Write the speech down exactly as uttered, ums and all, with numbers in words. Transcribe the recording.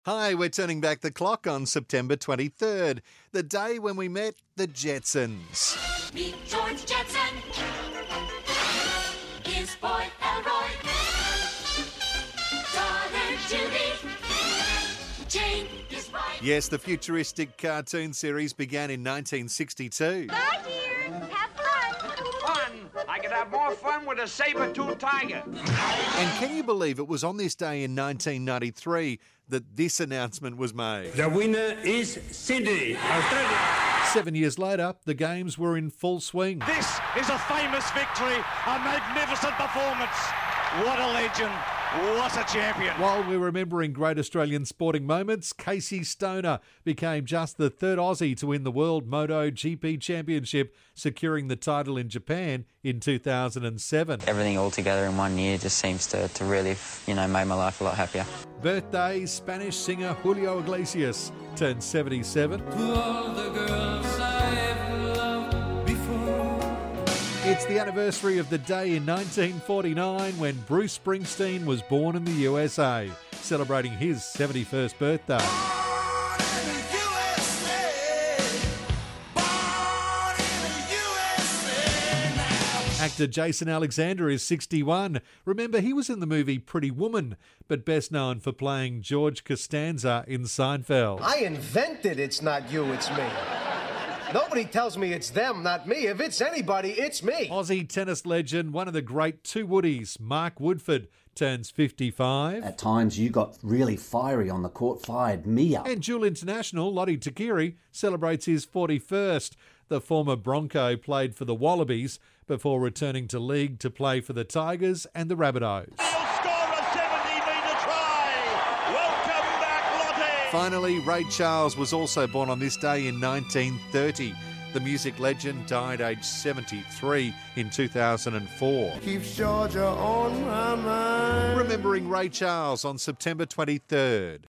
Hi, we're turning back the clock on September twenty-third, the day when we met the Jetsons. Meet George Jetson, his boy Elroy, daughter Judy, Jane, his wife. Yes, the futuristic cartoon series began in nineteen sixty-two. Bye, dear. Have fun. Fun! I could have more fun with a saber-toothed tiger. And can you believe it was on this day in nineteen ninety-three that this announcement was made? The winner is Sydney, Australia. Seven years later, the games were in full swing. This is a famous victory, a magnificent performance. What a legend, what a champion. While we're remembering great Australian sporting moments, Casey Stoner became just the third Aussie to win the World MotoGP Championship, securing the title in Japan in two thousand seven. Everything all together in one year just seems to, to really, you know, make my life a lot happier. Birthday, Spanish singer Julio Iglesias turned seventy-seven. It's the anniversary of the day in nineteen forty-nine when Bruce Springsteen was born in the U S A, celebrating his seventy-first birthday. Actor Jason Alexander is sixty-one. Remember, he was in the movie Pretty Woman, but best known for playing George Costanza in Seinfeld. I invented It's Not You, It's Me. Nobody tells me it's them, not me. If it's anybody, it's me. Aussie tennis legend, one of the great two Woodies, Mark Woodford, turns fifty-five. At times you got really fiery on the court, fired me up. And dual international Lottie Takiri celebrates his forty-first. The former Bronco played for the Wallabies before returning to league to play for the Tigers and the Rabbitohs. Finally, Ray Charles was also born on this day in nineteen thirty. The music legend died aged seventy-three in two thousand four. Keeps Georgia on my mind. Remembering Ray Charles on September twenty-third.